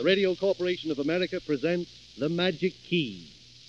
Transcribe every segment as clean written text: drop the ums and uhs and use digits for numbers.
Radio Corporation of America presents The Magic Key.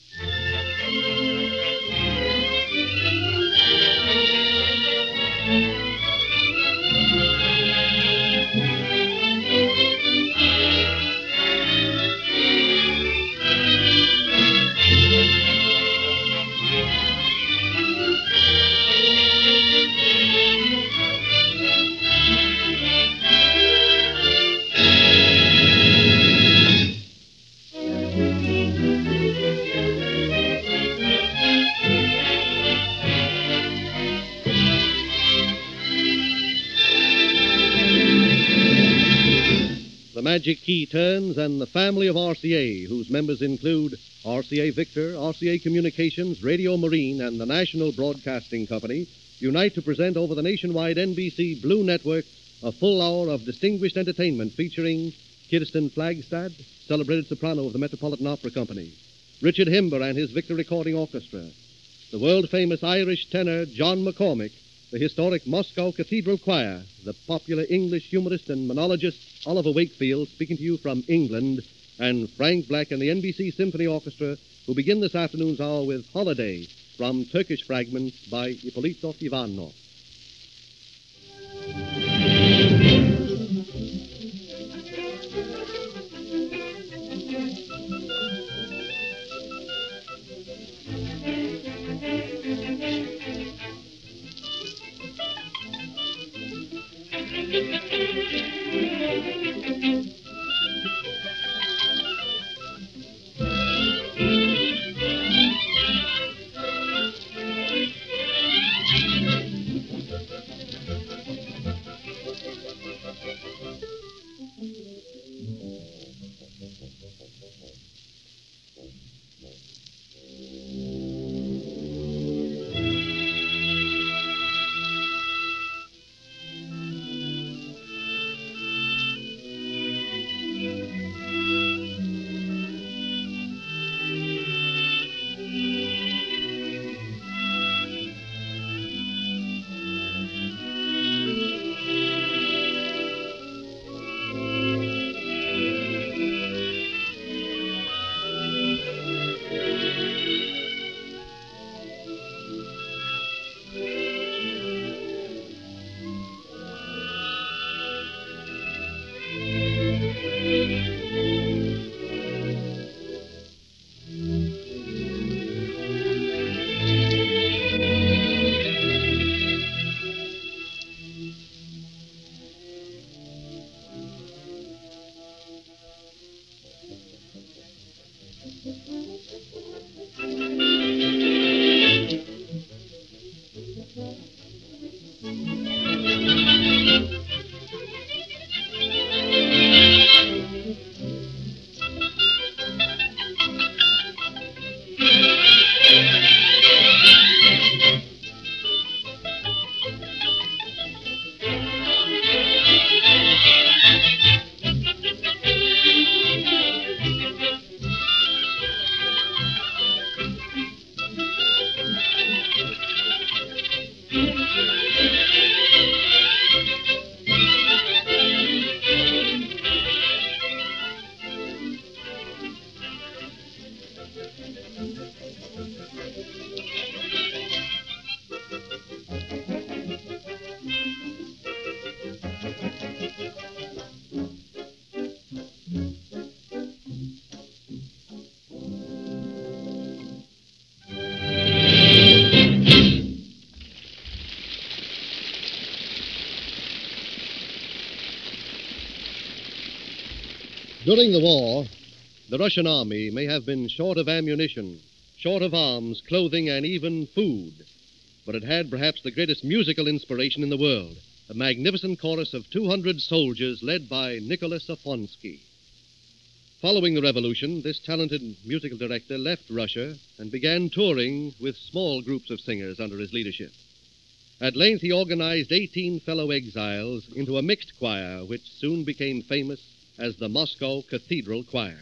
The Magic Key turns, and the family of RCA, whose members include RCA Victor, RCA Communications, Radio Marine, and the National Broadcasting Company, unite to present over the nationwide NBC Blue Network a full hour of distinguished entertainment featuring Kirsten Flagstad, celebrated soprano of the Metropolitan Opera Company, Richard Himber and his Victor Recording Orchestra, the world-famous Irish tenor John McCormick, the historic Moscow Cathedral Choir, the popular English humorist and monologist Oliver Wakefield, speaking to you from England, and Frank Black and the NBC Symphony Orchestra, who begin this afternoon's hour with Holiday from Turkish Fragments by Ippolito Ivanov. During the war, the Russian army may have been short of ammunition, short of arms, clothing, and even food, but it had perhaps the greatest musical inspiration in the world, a magnificent chorus of 200 soldiers led by Nicholas Afonsky. Following the revolution, this talented musical director left Russia and began touring with small groups of singers under his leadership. At length, he organized 18 fellow exiles into a mixed choir, which soon became famous as the Moscow Cathedral Choir.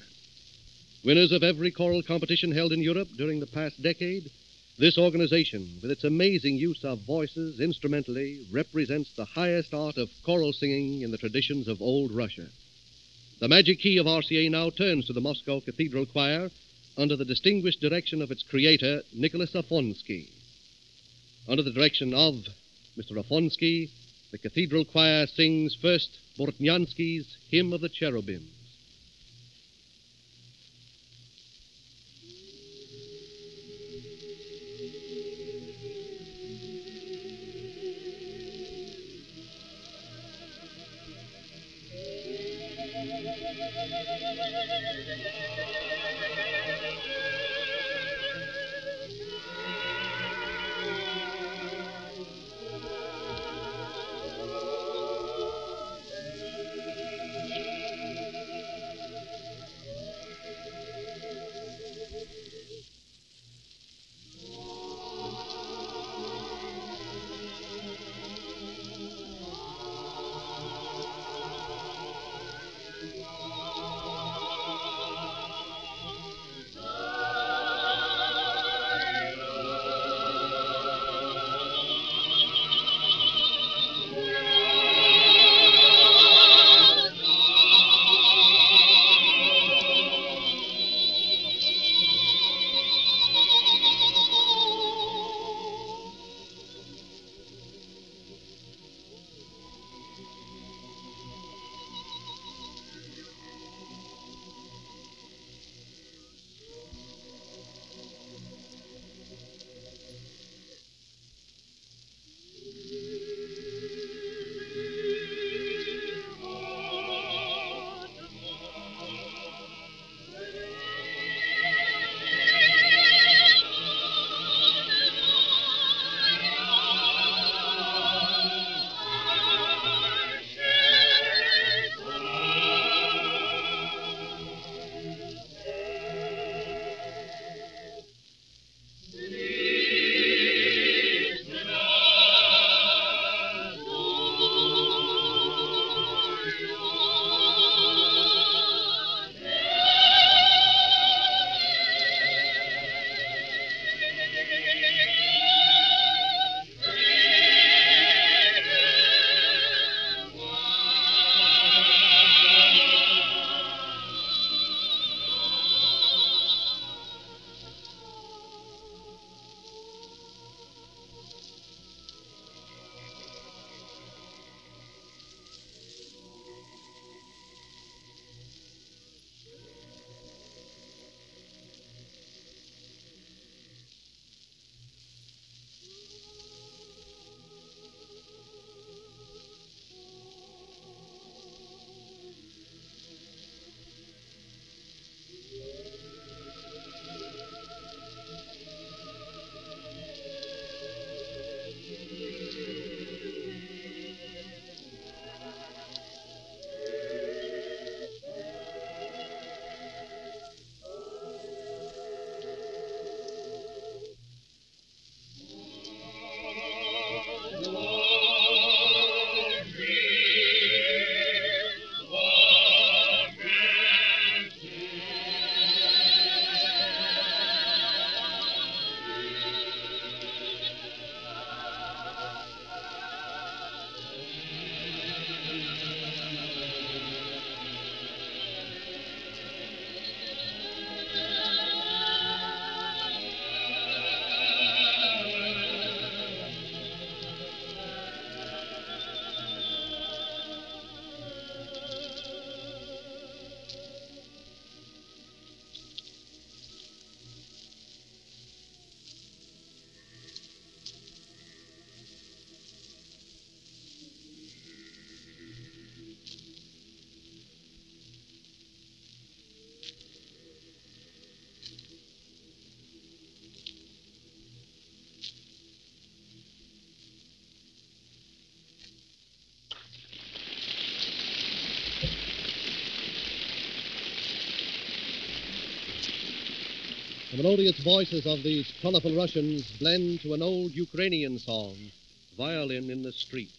Winners of every choral competition held in Europe during the past decade, this organization, with its amazing use of voices instrumentally, represents the highest art of choral singing in the traditions of old Russia. The magic key of RCA now turns to the Moscow Cathedral Choir under the distinguished direction of its creator, Nicholas Afonsky. Under the direction of Mr. Afonsky, the Cathedral Choir sings first Bortnyansky's Hymn of the Cherubims. The melodious voices of these colorful Russians blend to an old Ukrainian song, Violin in the Street.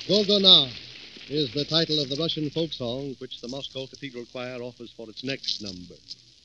Golgona is the title of the Russian folk song which the Moscow Cathedral Choir offers for its next number.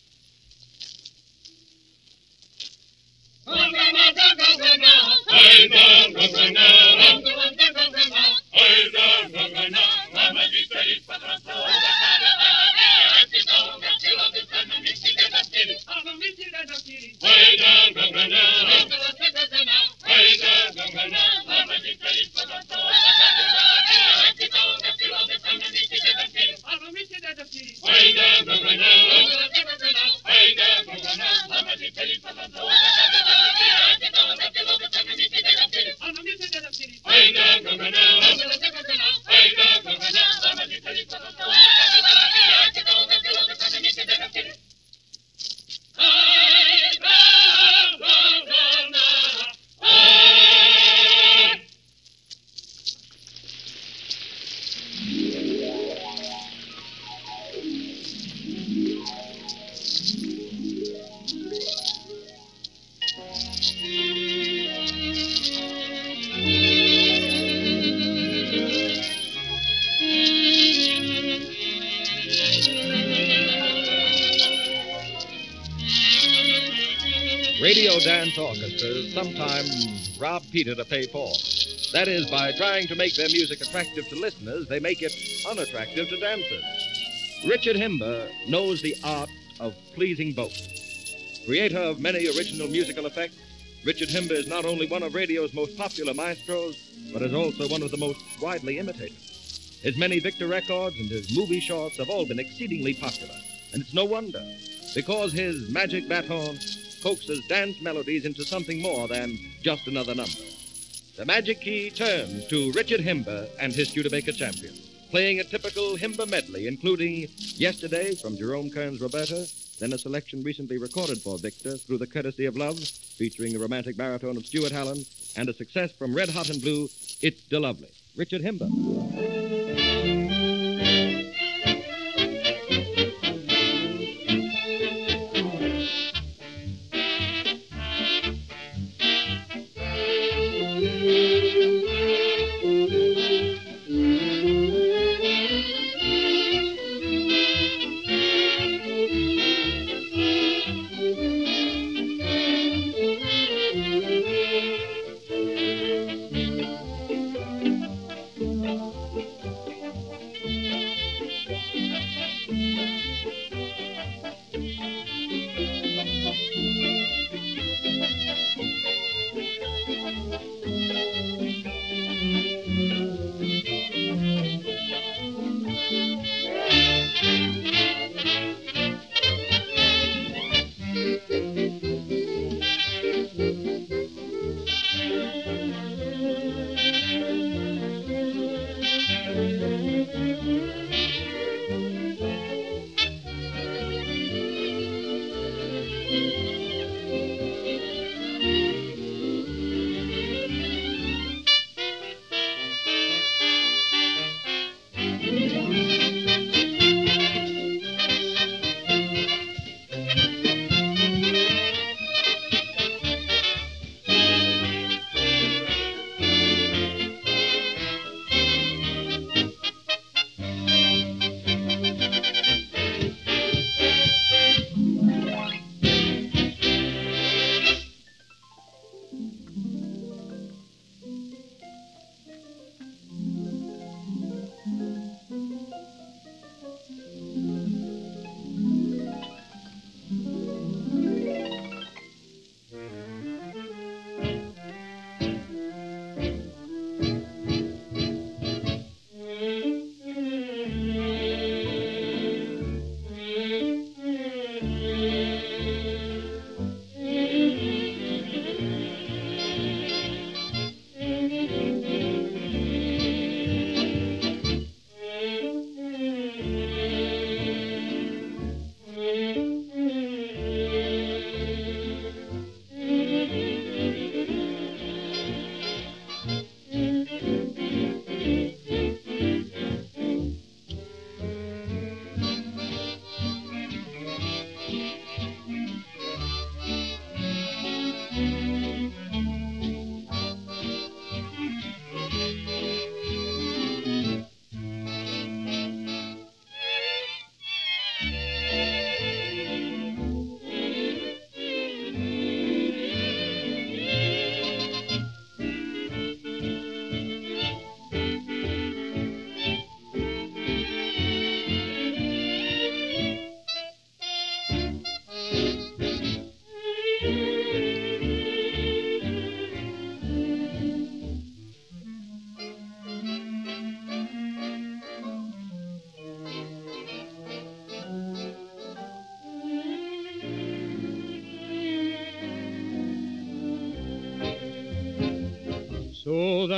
Radio dance orchestras sometimes rob Peter to pay Paul. That is, by trying to make their music attractive to listeners, they make it unattractive to dancers. Richard Himber knows the art of pleasing both. Creator of many original musical effects, Richard Himber is not only one of radio's most popular maestros, but is also one of the most widely imitated. His many Victor records and his movie shorts have all been exceedingly popular, and it's no wonder, because his magic baton coaxes dance melodies into something more than just another number. The magic key turns to Richard Himber and his Studebaker champion, playing a typical Himber medley, including Yesterday from Jerome Kern's Roberta, then a selection recently recorded for Victor through the Courtesy of Love, featuring a romantic baritone of Stuart Hallen, and a success from Red Hot and Blue, It's De Lovely. Richard Himber.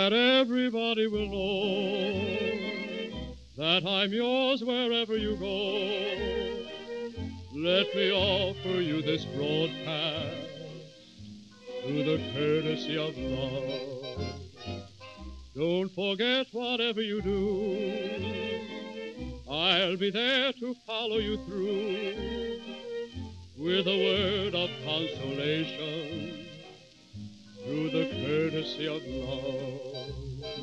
that everybody will know that I'm yours wherever you go. Let me offer you this broadcast through the courtesy of love. Don't forget whatever you do, I'll be there to follow you through with a word of consolation through the courtesy of love.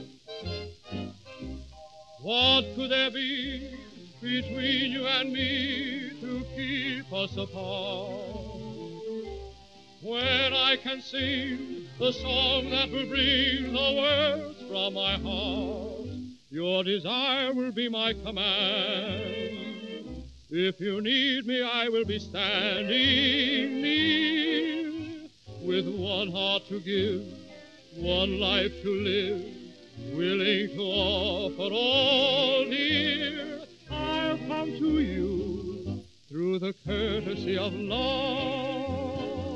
What could there be between you and me to keep us apart? When I can sing the song that will bring the words from my heart, your desire will be my command. If you need me, I will be standing near, with one heart to give, one life to live, willing to offer all dear. I'll come to you through the courtesy of love.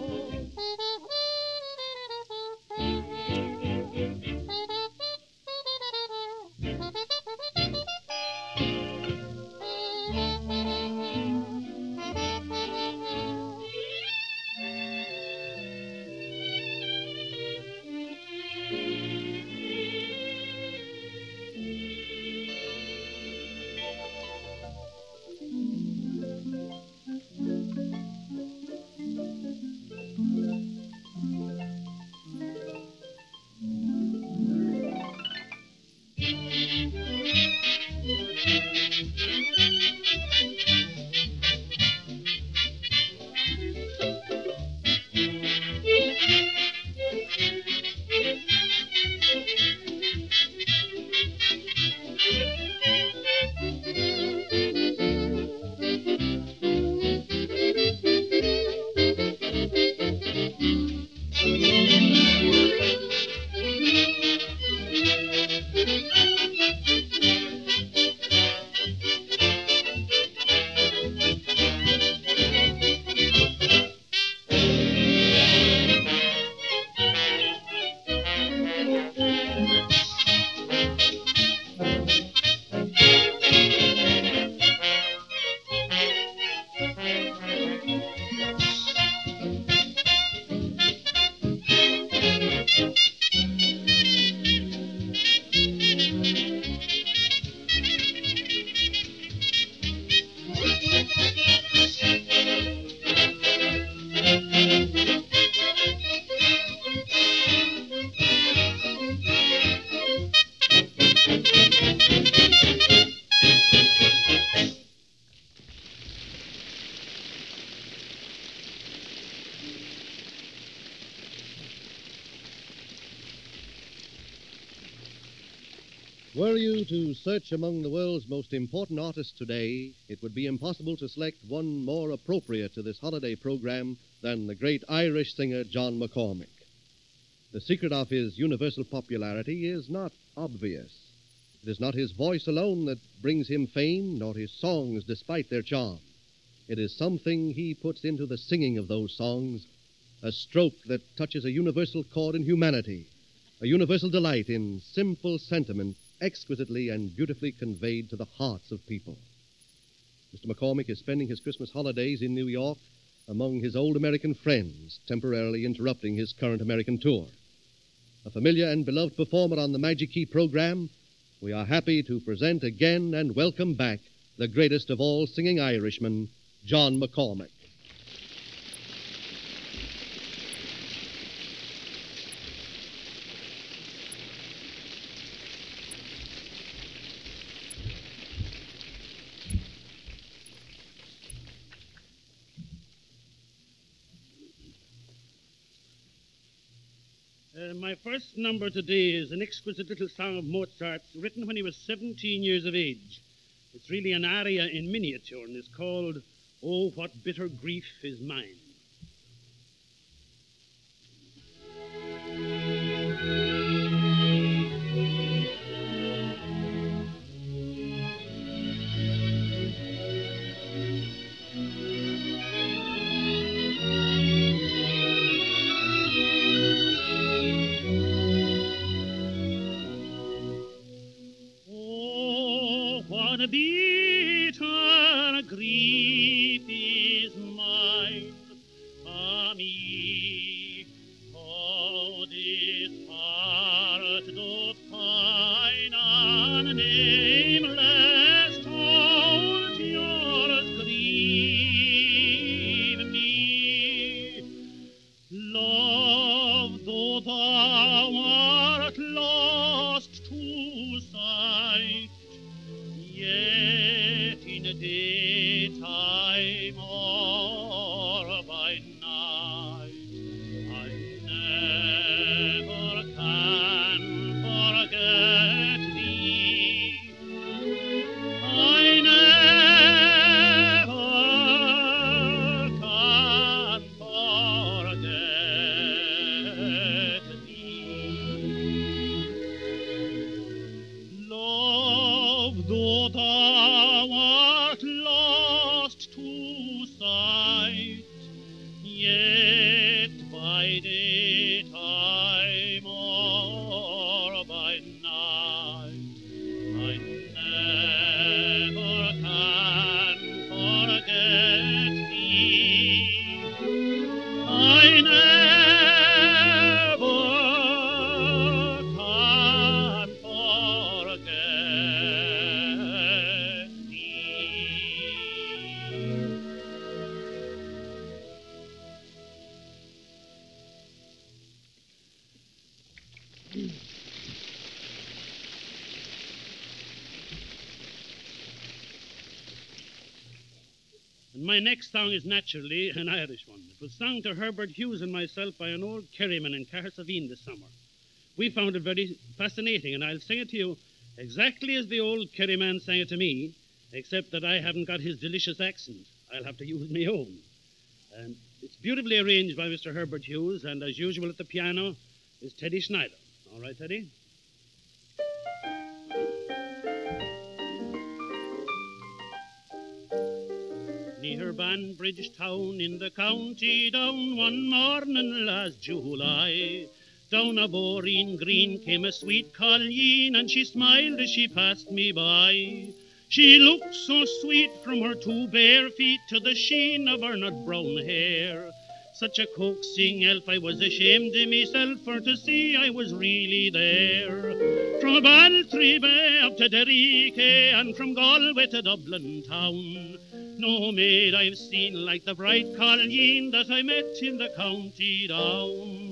Were you to search among the world's most important artists today, it would be impossible to select one more appropriate to this holiday program than the great Irish singer John McCormick. The secret of his universal popularity is not obvious. It is not his voice alone that brings him fame, nor his songs despite their charm. It is something he puts into the singing of those songs, a stroke that touches a universal chord in humanity, a universal delight in simple sentiment exquisitely and beautifully conveyed to the hearts of people. Mr. McCormick is spending his Christmas holidays in New York among his old American friends, temporarily interrupting his current American tour. A familiar and beloved performer on the Magic Key program, we are happy to present again and welcome back the greatest of all singing Irishmen, John McCormick. My first number today is an exquisite little song of Mozart's, written when he was 17 years of age. It's really an aria in miniature, and it's called "Oh, What Bitter Grief Is Mine." and bitter grief is mine. Ah me, how this heart doth pine, and nameless told yours grieve me. Love, though thou art lost to sight, yet in daytime or by night I never can forget thee. I never can forget thee. Love, though thou art lost to sight, yet by daytime or by night I never can forget thee. I never can forget thee. And my next song is naturally an Irish one. It was sung to Herbert Hughes and myself by an old Kerryman in Cahersaveen this summer. We found it very fascinating, and I'll sing it to you exactly as the old Kerryman sang it to me, except that I haven't got his delicious accent. I'll have to use my own. And it's beautifully arranged by Mr. Herbert Hughes, and as usual at the piano is Teddy Schneider. All right, Teddy? Near Banbridge town in the county Down one morning last July, down a Boreen Green came a sweet colleen, and she smiled as she passed me by. She looked so sweet from her two bare feet to the sheen of her nut brown hair. Such a coaxing elf I was ashamed of myself for to see I was really there. From Bantry Bay up to Derry Quay, and from Galway to Dublin town, no maid I've seen like the bright colleen that I met in the county Down.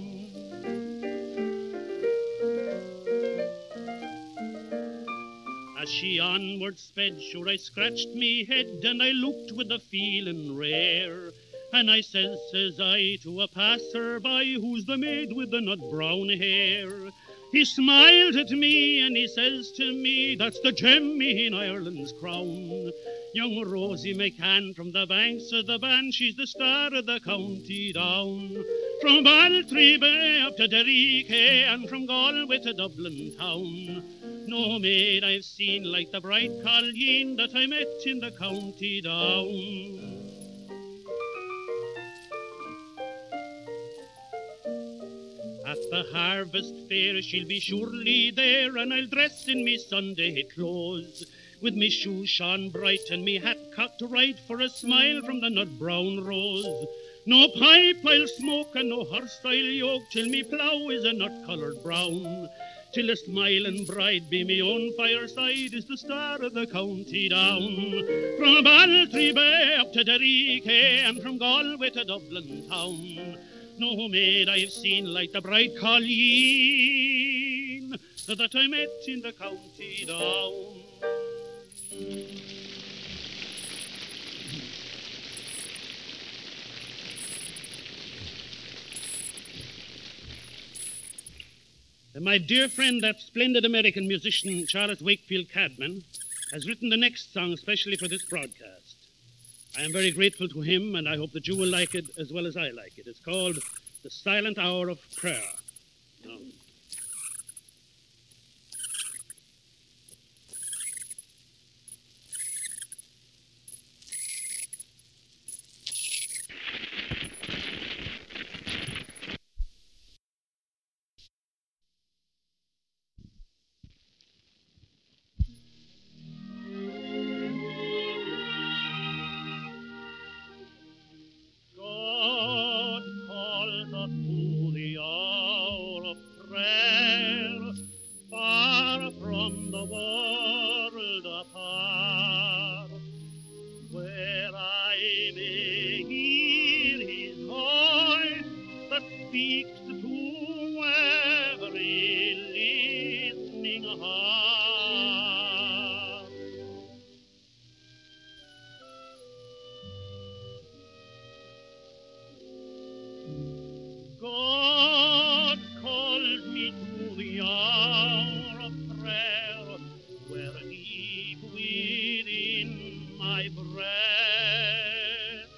As she onward sped, sure I scratched me head, and I looked with a feeling rare. And I says I, to a passer-by, who's the maid with the nut brown hair? He smiled at me, and he says to me, that's the gem in Ireland's crown. Young Rosie McCann from the banks of the Bann, she's the star of the county Down. From Bantry Bay up to Derry Quay, and from Galway to Dublin town, no maid I've seen like the bright colleen that I met in the county Down. At the harvest fair she'll be surely there, and I'll dress in me Sunday clothes, with me shoes shone bright and me hat cocked right, for a smile from the nut brown rose. No pipe I'll smoke and no horse I'll yoke, till me plough is a nut-coloured brown. Till a smiling bride be me own fireside is the star of the county Down. From Bantry Bay up to Derry Quay, and from Galway to Dublin town, no maid I've seen like the bright colleen that I met in the county Down. My dear friend, that splendid American musician, Charles Wakefield Cadman, has written the next song especially for this broadcast. I am very grateful to him, and I hope that you will like it as well as I like it. It's called The Silent Hour of Prayer. breath.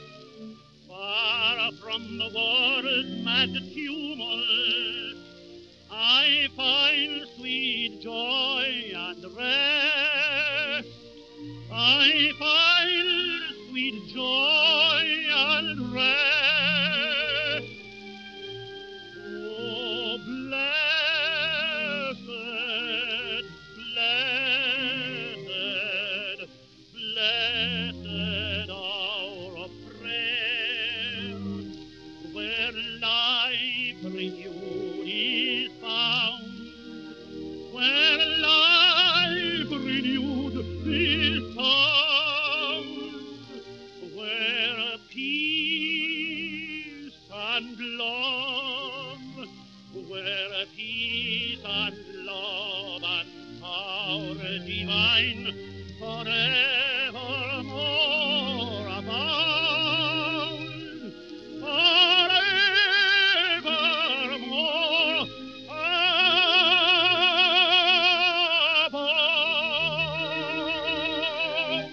Far from the world's mad tumult, I find sweet joy and rest. I find sweet joy and rest. Oh, blessed, blessed, blessed hour of prayer, where life renewed is found, where life renewed is found, where peace and love, where peace and love and power divine forevermore abound, forevermore abound.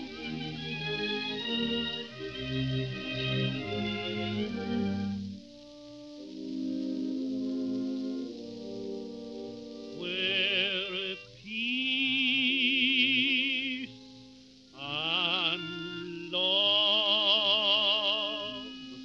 Where peace and love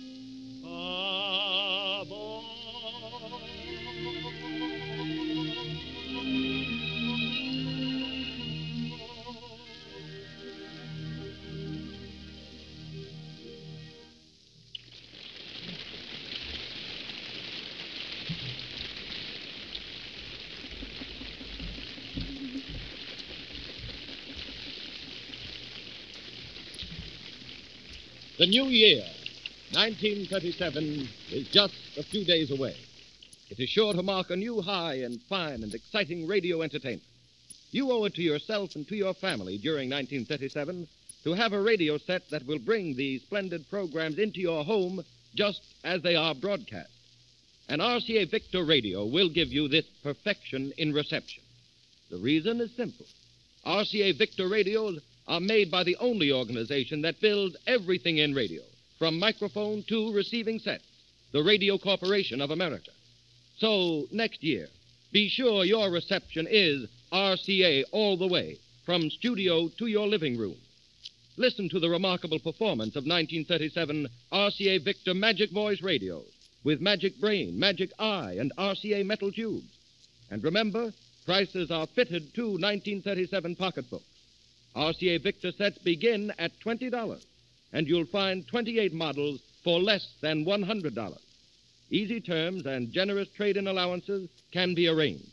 The new year, 1937, is just a few days away. It is sure to mark a new high in fine and exciting radio entertainment. You owe it to yourself and to your family during 1937 to have a radio set that will bring these splendid programs into your home just as they are broadcast. An RCA Victor radio will give you this perfection in reception. The reason is simple. RCA Victor radios are made by the only organization that builds everything in radio, from microphone to receiving sets, the Radio Corporation of America. So, next year, be sure your reception is RCA all the way, from studio to your living room. Listen to the remarkable performance of 1937 RCA Victor Magic Voice radios with Magic Brain, Magic Eye, and RCA metal tubes. And remember, prices are fitted to 1937 pocketbooks. RCA Victor sets begin at $20, and you'll find 28 models for less than $100. Easy terms and generous trade-in allowances can be arranged.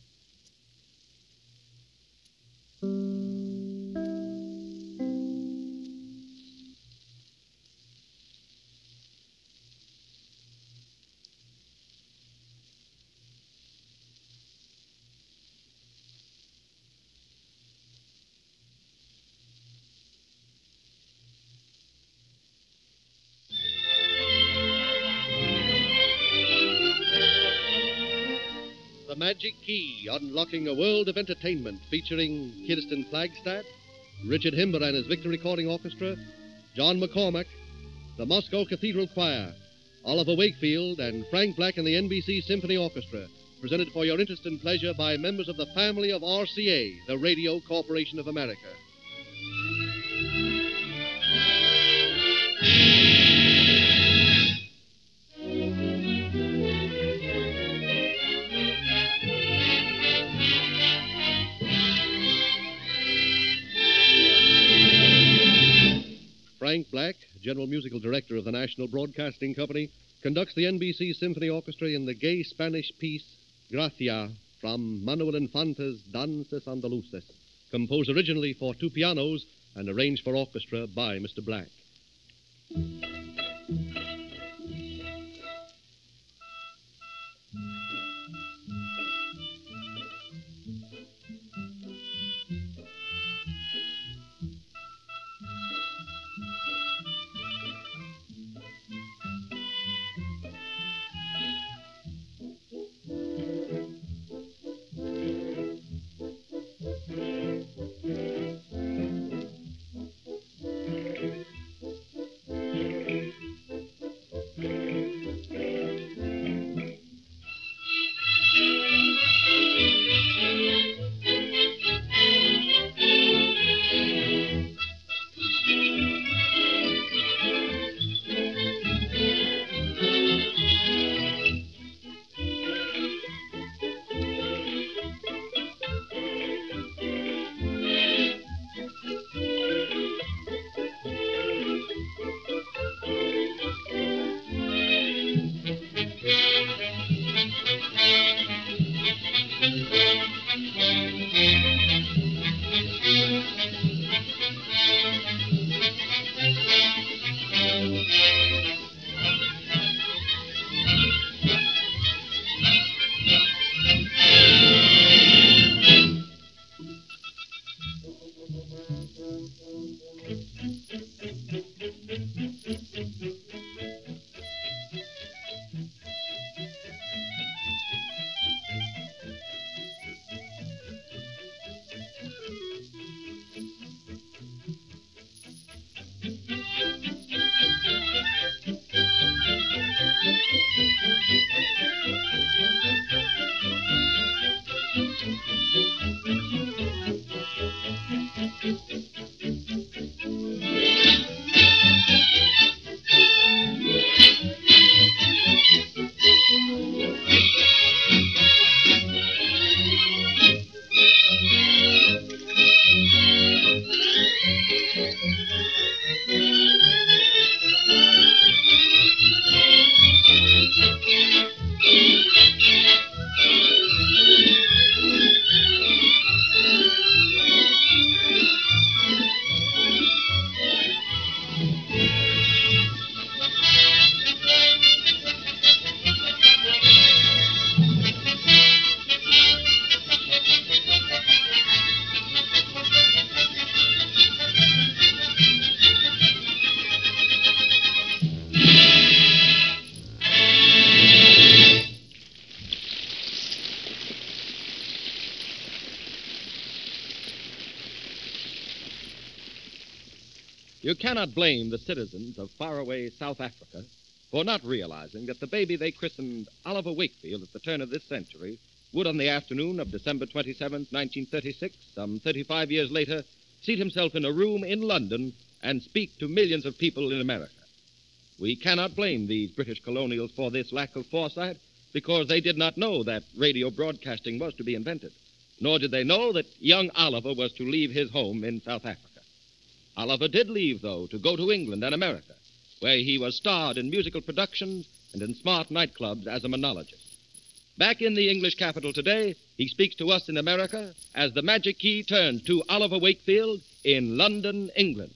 The Magic Key, unlocking a world of entertainment, featuring Kirsten Flagstaff, Richard Himber and his Victor Recording Orchestra, John McCormack, the Moscow Cathedral Choir, Oliver Wakefield, and Frank Black and the NBC Symphony Orchestra, presented for your interest and pleasure by members of the family of RCA, the Radio Corporation of America. Frank Black, General Musical Director of the National Broadcasting Company, conducts the NBC Symphony Orchestra in the gay Spanish piece Gracia from Manuel Infante's Danzas Andaluces, composed originally for two pianos and arranged for orchestra by Mr. Black. You cannot blame the citizens of faraway South Africa for not realizing that the baby they christened Oliver Wakefield at the turn of this century would, on the afternoon of December 27, 1936, some 35 years later, seat himself in a room in London and speak to millions of people in America. We cannot blame these British colonials for this lack of foresight, because they did not know that radio broadcasting was to be invented, nor did they know that young Oliver was to leave his home in South Africa. Oliver did leave, though, to go to England and America, where he was starred in musical productions and in smart nightclubs as a monologist. Back in the English capital today, he speaks to us in America as the magic key turns to Oliver Wakefield in London, England.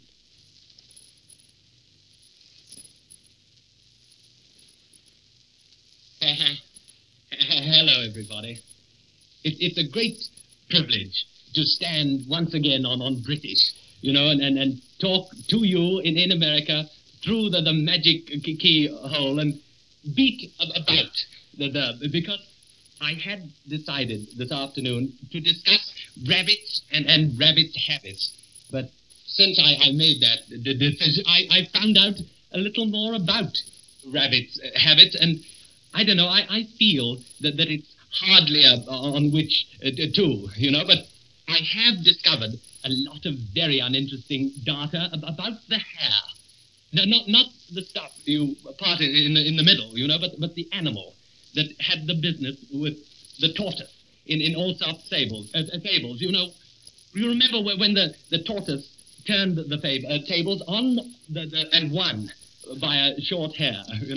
Hello, everybody. It's a great privilege to stand once again on British, and talk to you in America through the magic keyhole and beat about because I had decided this afternoon to discuss rabbits and rabbit habits. But since I made that decision, I found out a little more about rabbits' habits, and I don't know, I feel that it's hardly on which to, but I have discovered a lot of very uninteresting data about the hair. No, not the stuff you part in the middle, but the animal that had the business with the tortoise in Aesop's fables. You remember when the tortoise turned the tables on and won by a short hair,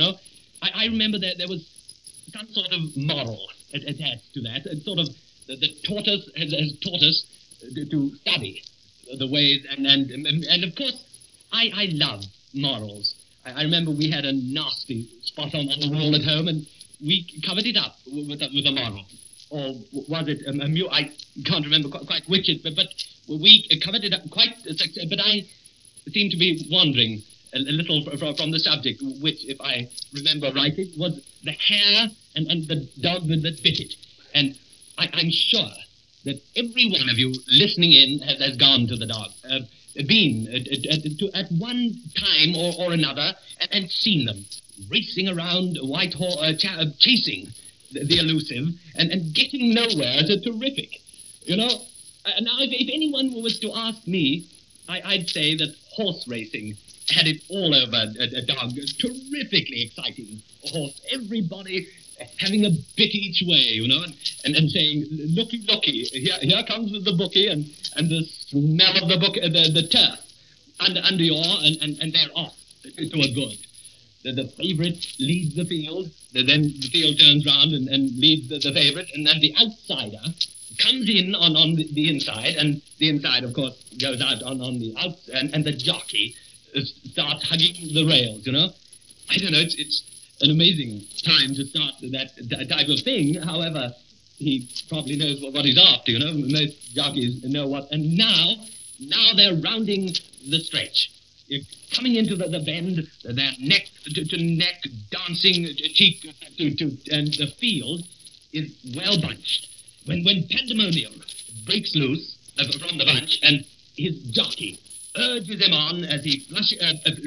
I remember that there was some sort of moral attached to that, sort of the tortoise has taught us to study the ways, and of course, I love morals. I remember we had a nasty spot on the wall at home, and we covered it up with a moral. Or was it a mule? I can't remember quite which it, but we covered it up quite, but I seem to be wandering a little from the subject, which, if I remember rightly, was the hare and the dog that bit it. And I'm sure that every one of you listening in has gone to the dog, been at one time or another, and seen them racing around Whitehall, chasing the elusive, and getting nowhere. It's terrific. Now, if anyone was to ask me, I'd say that horse racing had it all over a dog. Terrifically exciting horse. Everybody having a bit each way, and saying, looky, here comes the bookie, and the smell of the turf under your, and they're off to a good. The favourite leads the field, then the field turns round and leads the favourite, and then the outsider comes in on the inside, and the inside, of course, goes out on the outside, and the jockey starts hugging the rails, I don't know, it's an amazing time to start that type of thing. However, he probably knows what he's after, Most jockeys know what. And now they're rounding the stretch. You're coming into the bend, they're neck to neck, dancing cheek to, and the field is well bunched. When pandemonium breaks loose from the bunch, and his jockey urges him on as he flashes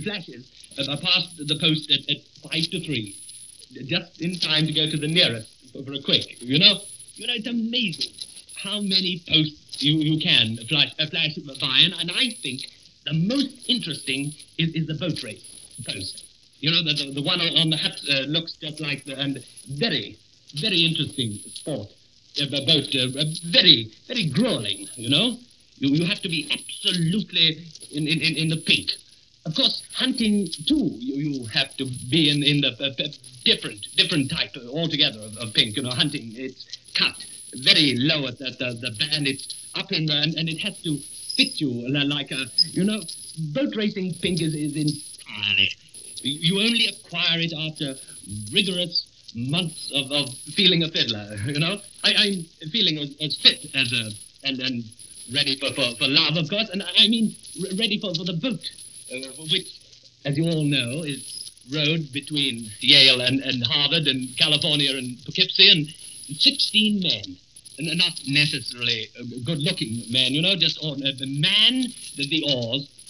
past the post at 5 to 3, just in time to go to the nearest for a quick. It's amazing how many posts you can flash by, and I think the most interesting is the boat race post. The one on the hut looks just like and very, very interesting sport. Boat, very, very grueling, You have to be absolutely in the pink. Of course, hunting, too, you have to be in the different type altogether of pink. Hunting, it's cut very low at the band. It's up in there, and it has to fit you like a, boat racing pink is entirely. You only acquire it after rigorous months of feeling a fiddler, I'm feeling as fit as and ready for love, of course, and I mean ready for the boat, which, as you all know, is rowed between Yale and Harvard and California and Poughkeepsie, and 16 men, and not necessarily good-looking men, just the man, the oars,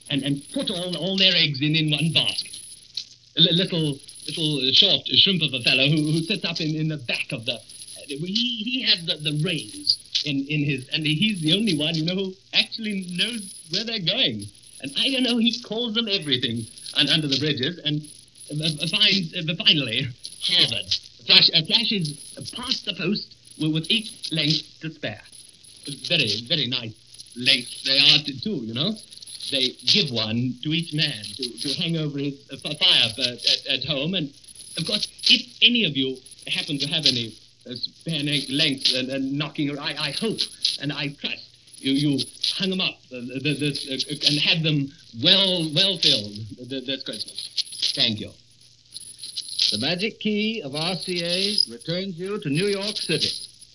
and put all their eggs in one basket. A little short shrimp of a fellow who sits up in the back of the... He has the reins in his... And he's the only one, who actually knows where they're going. And he calls them everything under the bridges, and finally, Harvard flashes past the post with each length to spare. Very, very nice lengths they are, too, They give one to each man to hang over his fire at home. And, of course, if any of you happen to have any spare lengths and knocking, I hope and I trust you hung them up and had them well filled this Christmas. Thank you. The magic key of RCA returns you to New York City.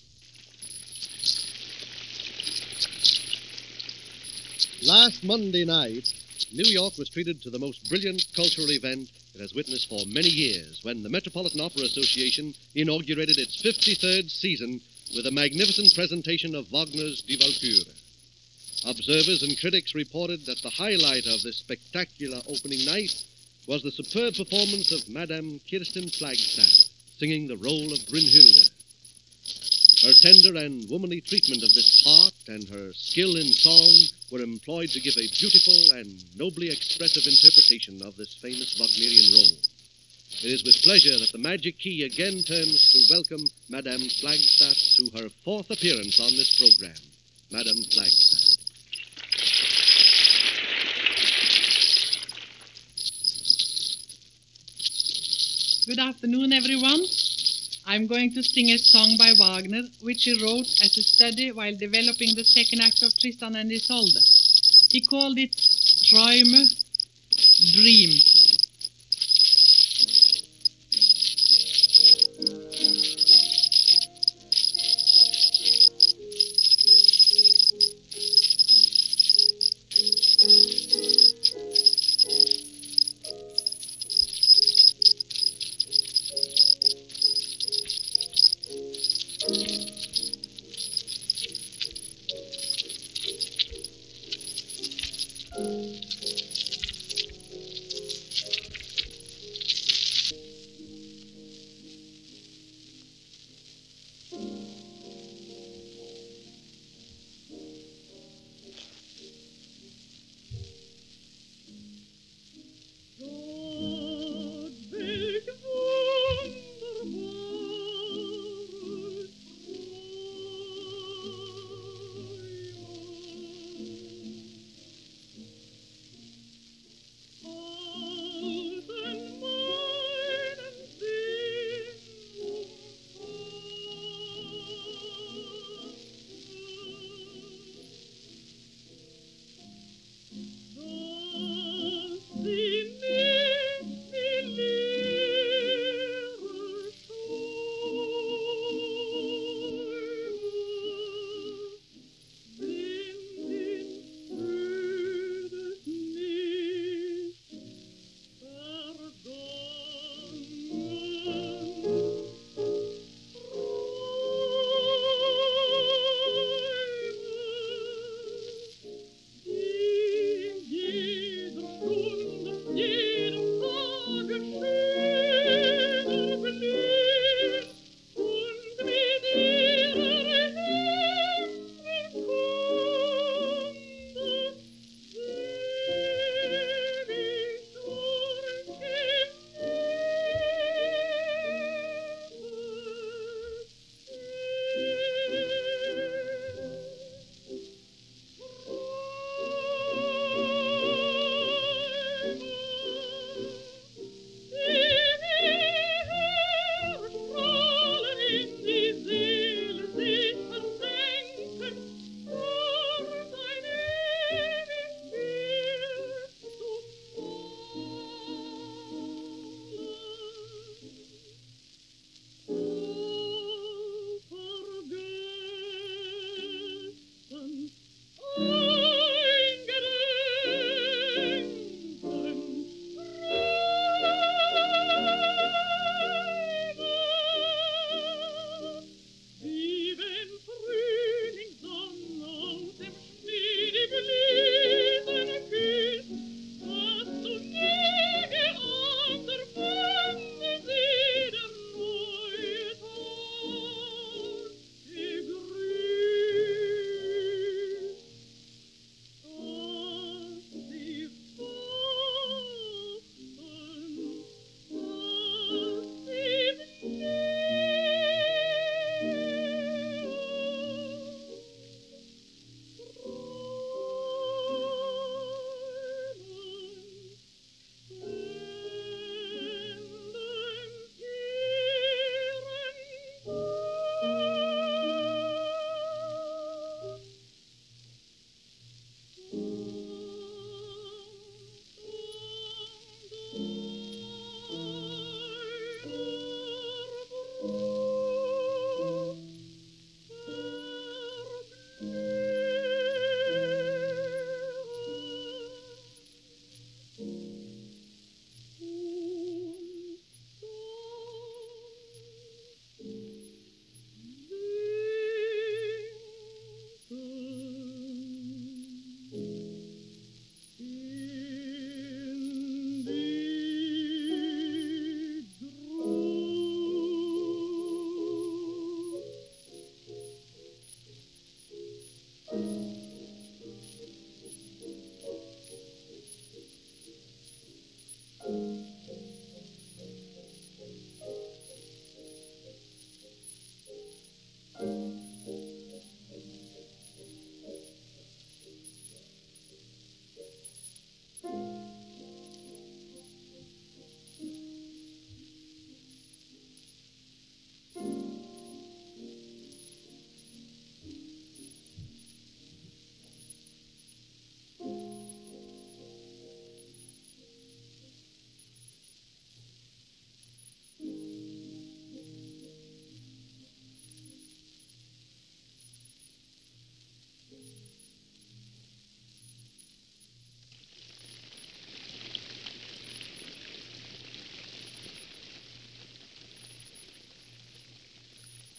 Last Monday night, New York was treated to the most brilliant cultural event it has witnessed for many years when the Metropolitan Opera Association inaugurated its 53rd season with a magnificent presentation of Wagner's Die Walküre. Observers and critics reported that the highlight of this spectacular opening night was the superb performance of Madame Kirsten Flagstaff, singing the role of Brünnhilde. Her tender and womanly treatment of this part and her skill in song were employed to give a beautiful and nobly expressive interpretation of this famous Wagnerian role. It is with pleasure that the Magic Key again turns to welcome Madame Flagstaff to her fourth appearance on this program. Madame Flagstaff. Good afternoon, everyone. I'm going to sing a song by Wagner, which he wrote as a study while developing the second act of Tristan and Isolde. He called it Träume, Dream.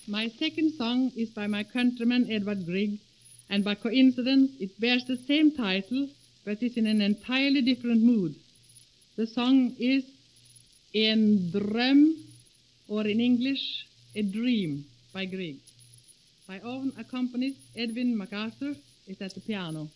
My second song is by my countryman Edvard Grieg, and by coincidence it bears the same title, but is in an entirely different mood. The song is En dröm, or in English, A Dream, by Grieg. My own accompanist, Edwin MacArthur, is at the piano.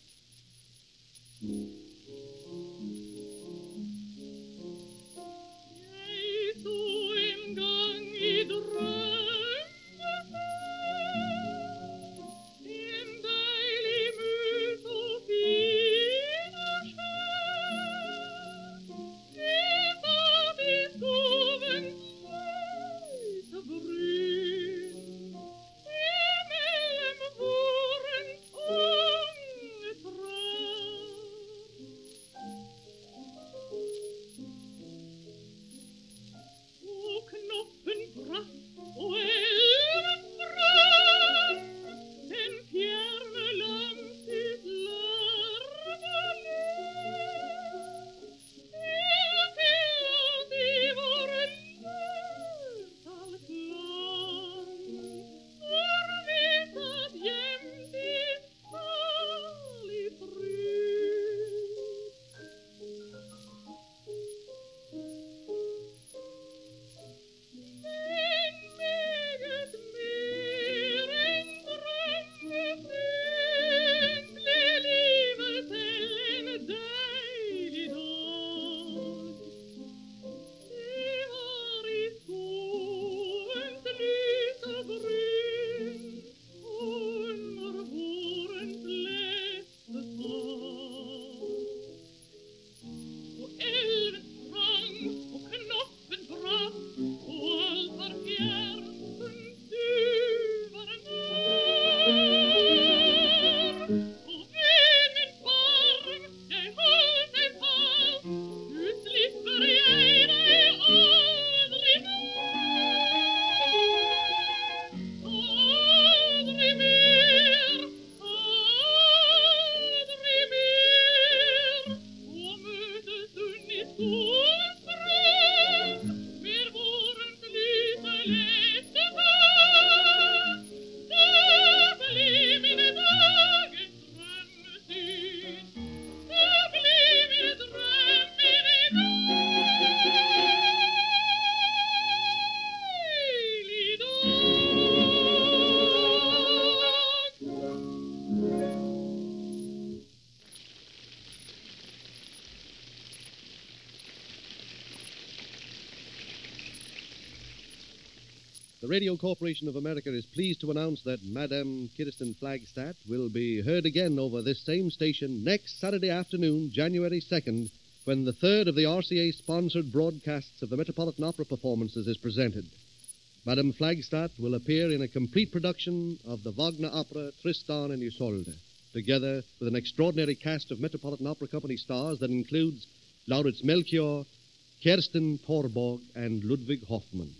The Radio Corporation of America is pleased to announce that Madame Kirsten Flagstaff will be heard again over this same station next Saturday afternoon, January 2nd, when the third of the RCA-sponsored broadcasts of the Metropolitan Opera performances is presented. Madame Flagstaff will appear in a complete production of the Wagner opera Tristan and Isolde, together with an extraordinary cast of Metropolitan Opera Company stars that includes Lauritz Melchior, Kerstin Thorborg, and Ludwig Hoffmann.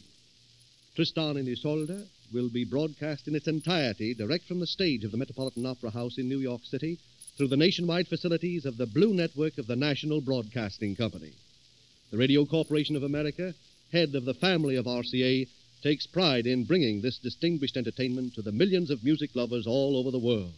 Tristan and Isolde will be broadcast in its entirety direct from the stage of the Metropolitan Opera House in New York City through the nationwide facilities of the Blue Network of the National Broadcasting Company. The Radio Corporation of America, head of the family of RCA, takes pride in bringing this distinguished entertainment to the millions of music lovers all over the world.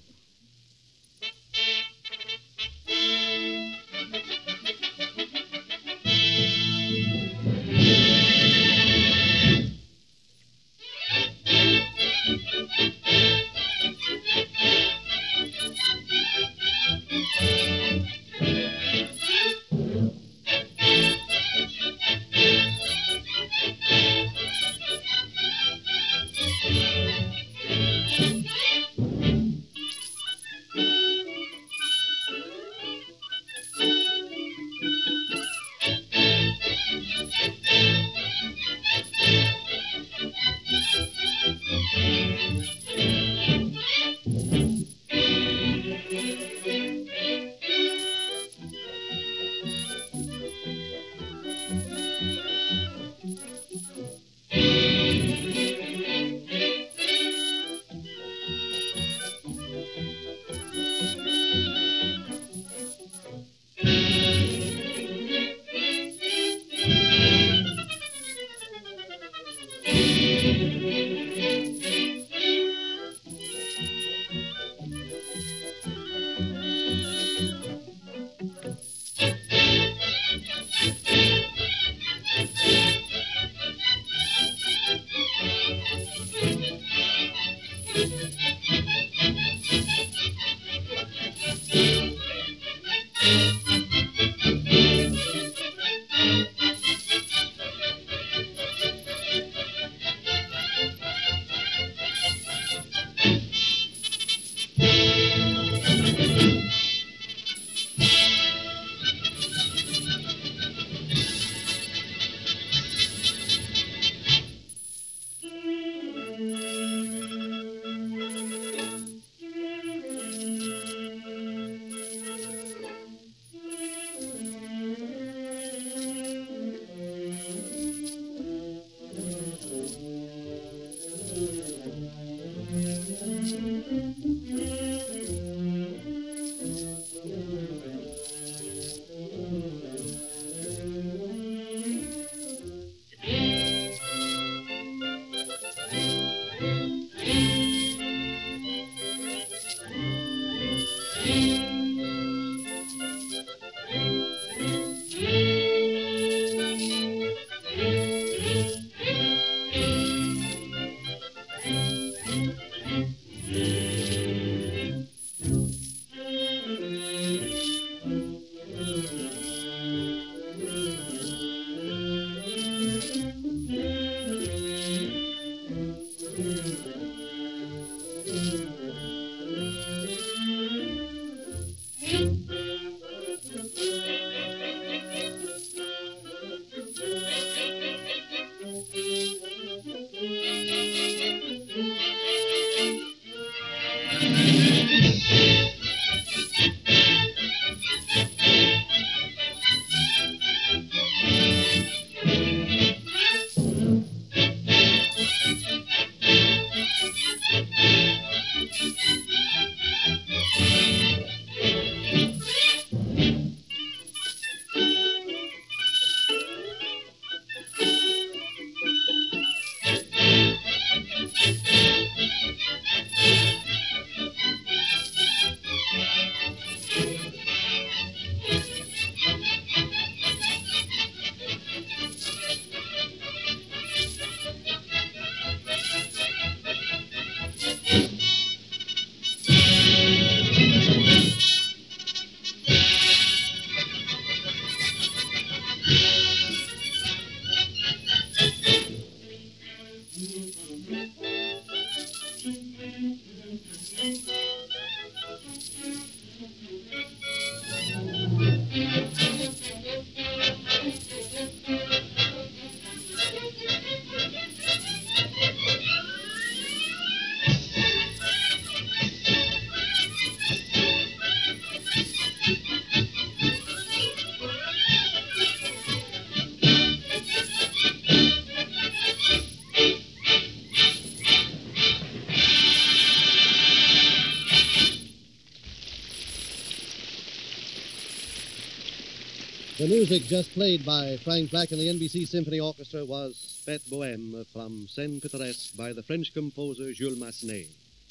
The music just played by Frank Black and the NBC Symphony Orchestra was Fête Bohème from Scène Pittoresque by the French composer Jules Massenet.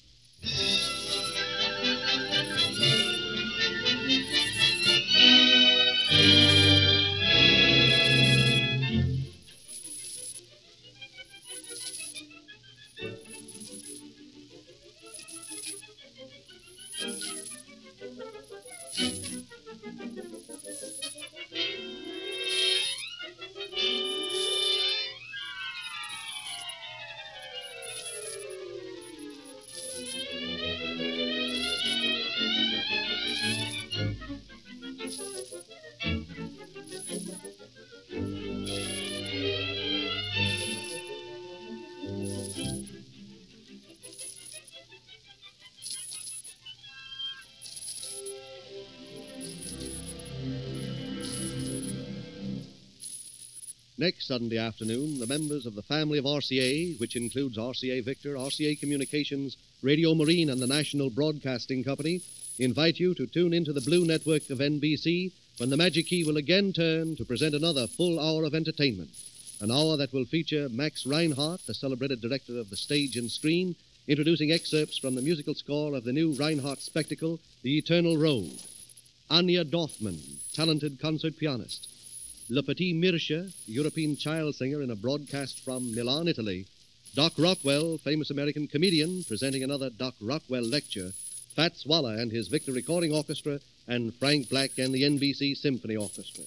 Next Sunday afternoon, the members of the family of RCA, which includes RCA Victor, RCA Communications, Radio Marine, and the National Broadcasting Company, invite you to tune into the Blue Network of NBC when the Magic Key will again turn to present another full hour of entertainment, an hour that will feature Max Reinhardt, the celebrated director of the stage and screen, introducing excerpts from the musical score of the new Reinhardt spectacle, The Eternal Road. Anya Dorfman, talented concert pianist. Le Petit Mirsha, European child singer in a broadcast from Milan, Italy. Doc Rockwell, famous American comedian, presenting another Doc Rockwell lecture. Fats Waller and his Victor Recording Orchestra, and Frank Black and the NBC Symphony Orchestra.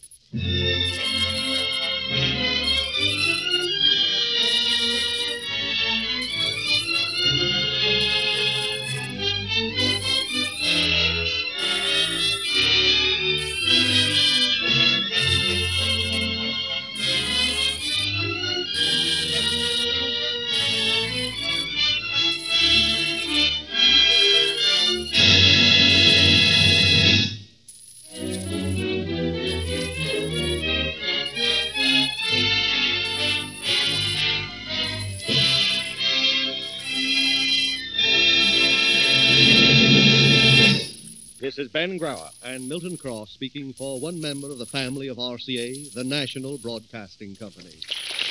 This is Ben Grauer and Milton Cross speaking for one member of the family of RCA, the National Broadcasting Company.